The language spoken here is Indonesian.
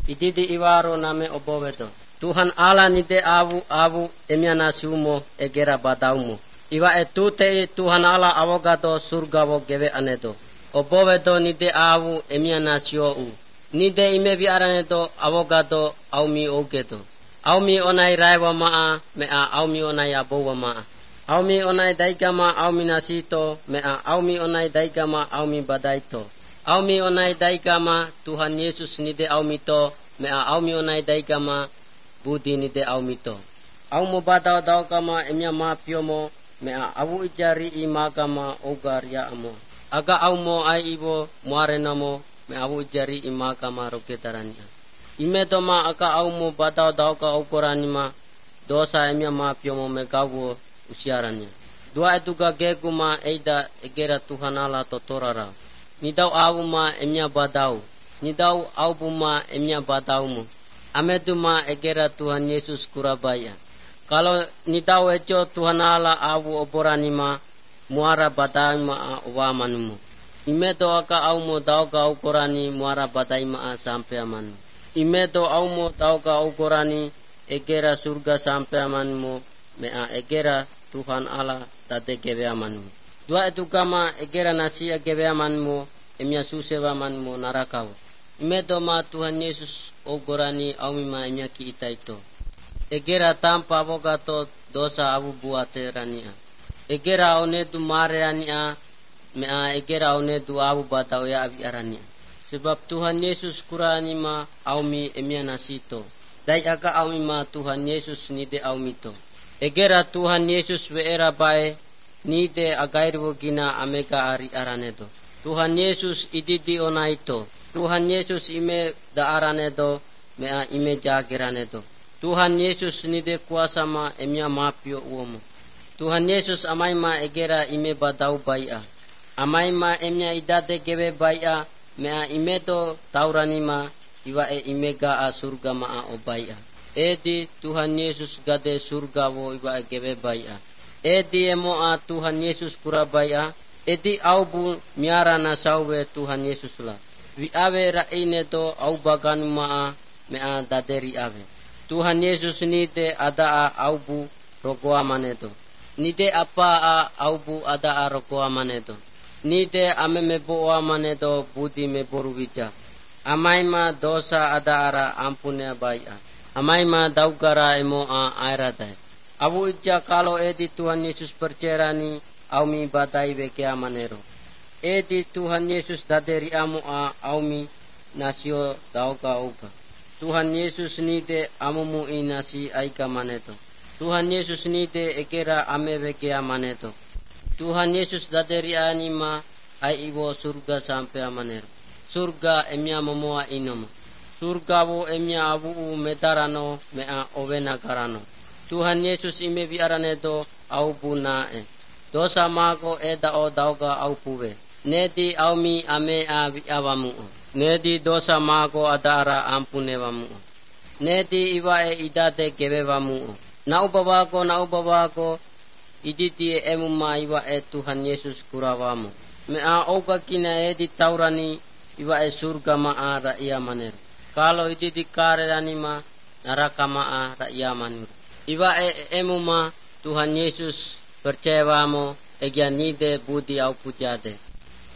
ididi iwaro name obowedo. Tuhan Allah nide awu emiana siumo egera badaumo. Iwa etute Tuhan Allah awogado surgawo gewe anedo. Obowedo nide awu emiana siou. Nide imevi aranedo awogado aumi ogedo. Aumi onai raiwa maa mea aumi onai abowa maa. Aumi onai daigama aumi nasito mea aumi onai daigama aumi badaito. Aumi onai daigama Tuhan Yesus nide aumito mea aumi onai daigama budi nide aumito. Aumo badao daugama emya ma piomo mea awu ijari imagama ogar ya amo. Aga aumo ai ibo muarenamo mea awu ijari imagama roketarania. Imedoma aka aumo badao dauka aukoranima dosa emya ma piomo megawo usiarania. Dua etuga geguma eida egera Tuhan Allah totorara. Nidau awuma emya badau. Nidau aubuma emya badaumu. Ameduma egera Tuhan Yesus kurabaya. Kalau nidau ejo Tuhan Allah awu oboranima muara badaima wamanumu. Imedo aka aumo dauka aukorani muara badaima sampai amanu. Imedo aumo dauka aukorani egera surga sampai amanmu mea egera Tuhan Allah tate gewe amanmu. Dua itu kama egera nasia gewe amanmu emya suseva amanmu narakau. Imedo ma Tuhan Yesus ogorani aumima emya ki itaito. Egera tanpa avogato dosa abu buate rania. Egera onedu mare ania mea egera onedu abu batau ya abi arania. Sebab Tuhan Yesus kurani ma aumi emya nasito. Dai aga aumima Tuhan Yesus nide aumito. Egera Tuhan Yesus weera bae nide agairwo gina amega ari aranedo. Tuhan Yesus ididi onaito. Tuhan Yesus ime da aranedo mea ime jagiranedo. Tuhan Yesus nide kuasa ma emya mapio uomo. Tuhan Yesus amai ma egera ime badau baia. Amai ma emya idade gewe baia mea ime do taurani ma iwa imega a surga ma a obaia. Edi Tuhan Yesus gade surga wo iwa gewe baia. Edi emo a Tuhan Yesus kurabaya. Edi aubu miara na sauwe Tuhan Yesus la. Wi awe raine do au baganu ma a mea daderi awe. Tuhan Yesus nide ada a aubu rogoa manedo. Nide apa a aubu ada a rogoa manedo. Nide ame meboa manedo budi meboru wija. Amaima dosa ada ara ampune baia. Amaima daugara emo a airadai. Abu ija kalau edi Tuhan Yesus percerani aumi badai weke amanero. Edi Tuhan Yesus daderi amu a aumi nasio dauga uga. Tuhan Yesus nide amumu inasi aika maneto. Tuhan Yesus nide ekera ame weke amaneto. Tuhan Yesus daderi anima ai iwo surga sampai amanero. Surga emya momoa inomo. Surga wo emya abu metarano mea ovena karano. Tuhan Yesus ime biaranedo au bunae. Dosa mako eda o dauga au puwe. Nedi aumi ame awamu. Nedi dosa mako adara ampune wamu. Nedi iwae idate gewe wamu. Na ubawako iditi emuma iwae Tuhan Yesus kurawamu. Mea oga kina edi taurani iwae surga maa raia manero. Kalau iditi kare anima neraka maa raia manero. Iwae emuma Tuhan Yesus percaya wamo egya nide budi au pujade.